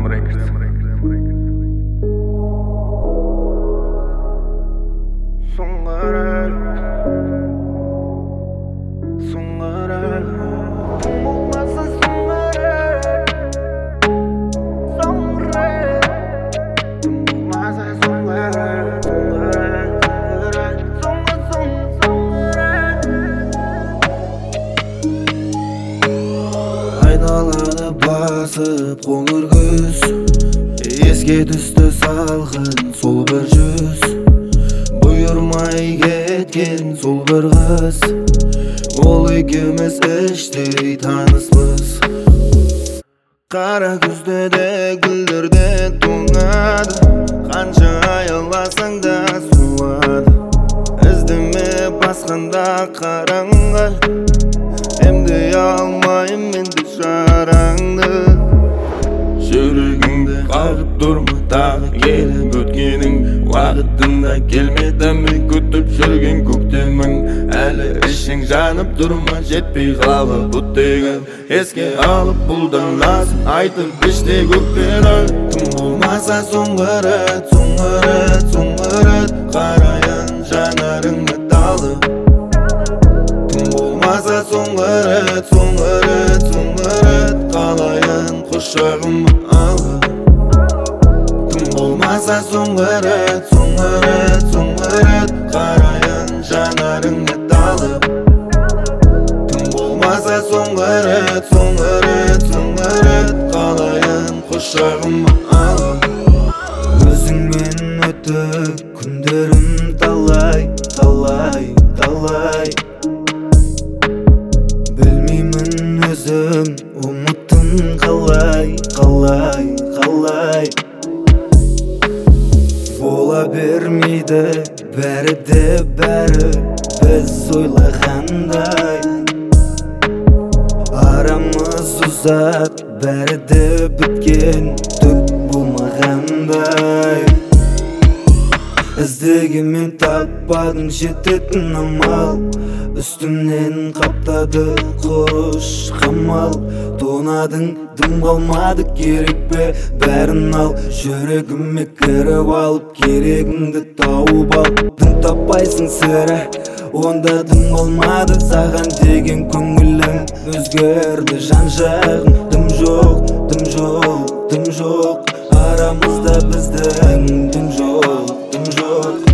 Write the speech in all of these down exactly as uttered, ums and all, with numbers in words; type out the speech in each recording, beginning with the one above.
Gram Records. Sonlara, sonlara, olmazsa sonlara, sonlara, olmazsa sonlara, sonlara, sonlara, sonlara. Aynalarını basıp qoңыр күз, еске түсті салқын сол бір жүз, бұйырмай кеткен сол бір қыз. Ол екеуміз іштей таныспыз. Қара күзде де гүлдер де тоңады, қанша аяласаң да суады. Іздеме басқанда қараңғы, емдей алмайым менде жараңды. Жүрегіңді қағып тұрма тағы келіп өткенің, уақытында келмеді ме күтіп жүрген көктемің. Әлі ішің жанып тұрма, жетпей қалып өттегі, еске алып бұлдан назым айтып іште көкпені. Тым болмаса соңғы рет, соңғы рет, соңғы рет қарайын жанарыңды талып. Тым болмаса соңғы рет, соңғы рет, соңғы рет қалайын құшағыма алып. Тым болмаса соңғы рет, соңғы рет, соңғы рет қарайын жанарыңды талып. Тым болмаса соңғы рет, соңғы рет, соңғы рет қалайын құшағыма алып. Өзіңмен өтіп күндерім талай, талай, талай. Білмеймін өзім ұмыттың қалай, қалай, қалай. Бола бермейді бәрі де бәрі біз ойлағандай. Арамыз ұзақ, бәрі де біткен түк болмағандай. Іздегенмен таппадым жететін амал, үстімнен қаптады қош қамал. Тонадың, дым қалмады керек пе бәрін ал. Жүрегіме кіріп алып керегіңді тауып ал. Дым таппайсың сірә, онда дым қалмады саған деген көңілім. Өзгерді жан жағым, дым жоқ, дым жоқ, дым жоқ. Арамызда біздің дым жоқ, дым жоқ.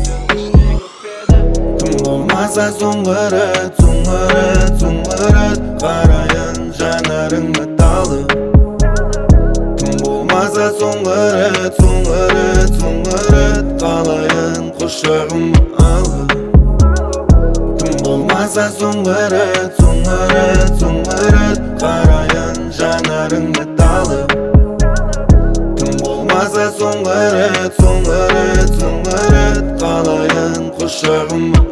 Тым болмаса соңғы рет, соңғы рет, соңғы рет қарайын жанарыңды талып. Тым болмаса соңғы рет, соңғы рет, соңғы рет қалайын құшағыма алып. Тым болмаса соңғы рет, соңғы рет, соңғы рет қарайын жанарыңды талып. Тым болмаса соңғы рет, соңғы рет, соңғы рет қалайын құшағыма